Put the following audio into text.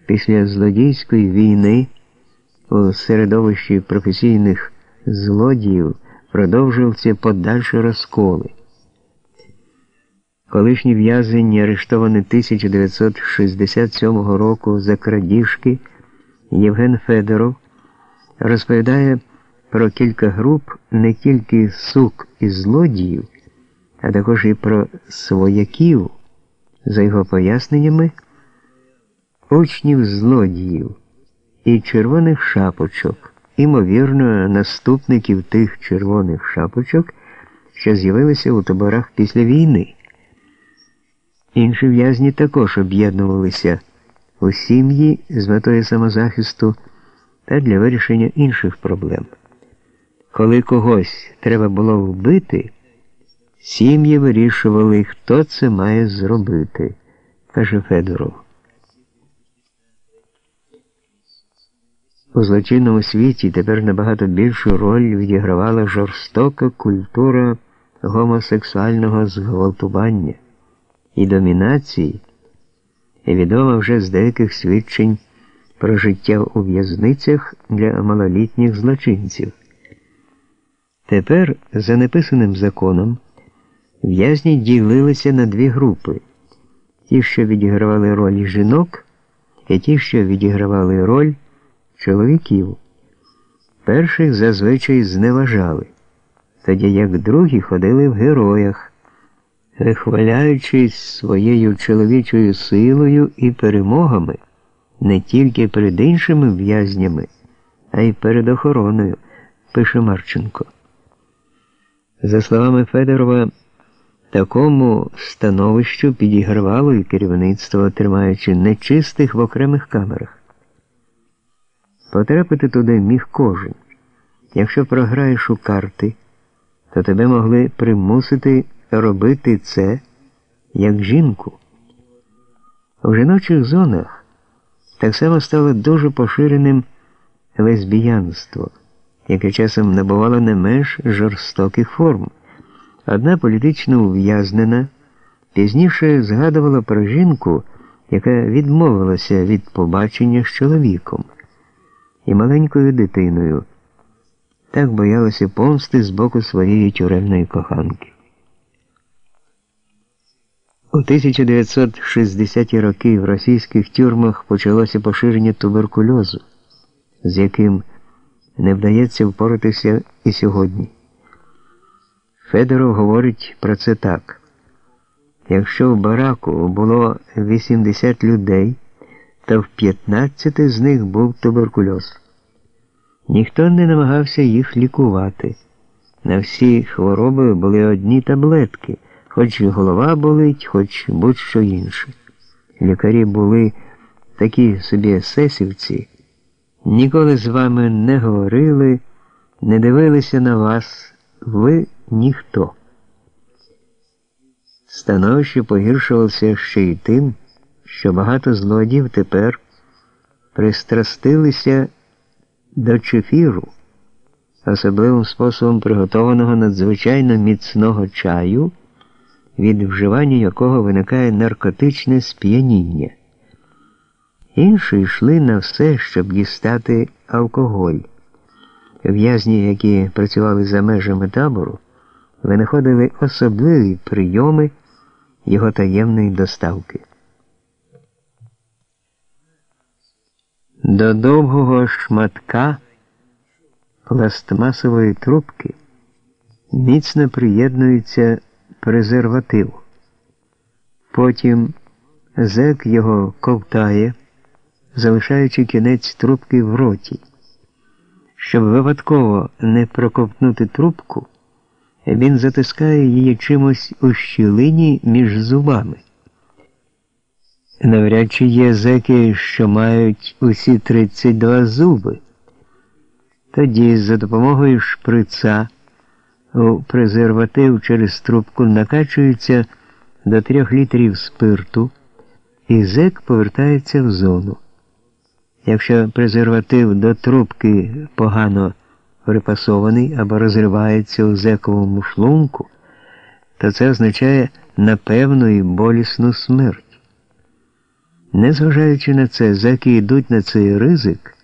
Після злодійської війни у середовищі професійних злодіїв продовжувалися подальші розколи. Колишній в'язень, арештований 1967 року за крадіжки, Євген Федоров розповідає про кілька груп не тільки сук і злодіїв, а також і про свояків. За його поясненнями, учнів злодіїв і червоних шапочок, імовірно, наступників тих червоних шапочок, що з'явилися у таборах після війни. Інші в'язні також об'єднувалися у сім'ї з метою самозахисту та для вирішення інших проблем. Коли когось треба було вбити, сім'ї вирішували, хто це має зробити, каже Федоров. У злочинному світі тепер набагато більшу роль відігравала жорстока культура гомосексуального зґвалтування і домінації, відома вже з деяких свідчень про життя у в'язницях для малолітніх злочинців. Тепер, за неписаним законом, в'язні ділилися на дві групи – ті, що відігравали роль жінок, і ті, що відігравали роль чоловіків. Перших зазвичай зневажали, тоді як другі ходили в героях, вихваляючись своєю чоловічою силою і перемогами не тільки перед іншими в'язнями, а й перед охороною, пише Марченко. За словами Федорова, такому становищу підігравало і керівництво, тримаючи нечистих в окремих камерах. Потрапити туди міг кожен. Якщо програєш у карти, то тебе могли примусити робити це як жінку. У жіночих зонах так само стало дуже поширеним лесбіянство, яке часом набувало не менш жорстоких форм. Одна політично ув'язнена пізніше згадувала про жінку, яка відмовилася від побачення з чоловіком і маленькою дитиною. Так боялася помсти з боку своєї тюремної коханки. У 1960-ті роки в російських тюрмах почалося поширення туберкульозу, з яким не вдається впоратися і сьогодні. Федоров говорить про це так. Якщо в бараку було 80 людей, то в 15 з них був туберкульоз. Ніхто не намагався їх лікувати. На всі хвороби були одні таблетки, хоч голова болить, хоч будь-що інше. Лікарі були такі собі есесівці, ніколи з вами не говорили, не дивилися на вас, ви ніхто. Становище погіршувалося ще й тим, що багато злодіїв тепер пристрастилися до чефіру, особливим способом приготованого надзвичайно міцного чаю, від вживання якого виникає наркотичне сп'яніння. Інші йшли на все, щоб дістати алкоголь. В'язні, які працювали за межами табору, винаходили особливі прийоми його таємної доставки. До довгого шматка пластмасової трубки міцно приєднується презерватив. Потім зек його ковтає, залишаючи кінець трубки в роті. Щоб випадково не проковтнути трубку, він затискає її чимось у щілині між зубами. Навряд чи є зеки, що мають усі 32 зуби. Тоді за допомогою шприца у презерватив через трубку накачується до 3 літрів спирту, і зек повертається в зону. Якщо презерватив до трубки погано припасований або розривається у зековому шлунку, то це означає напевну і болісну смерть. Незважаючи на це, зеки йдуть на цей ризик,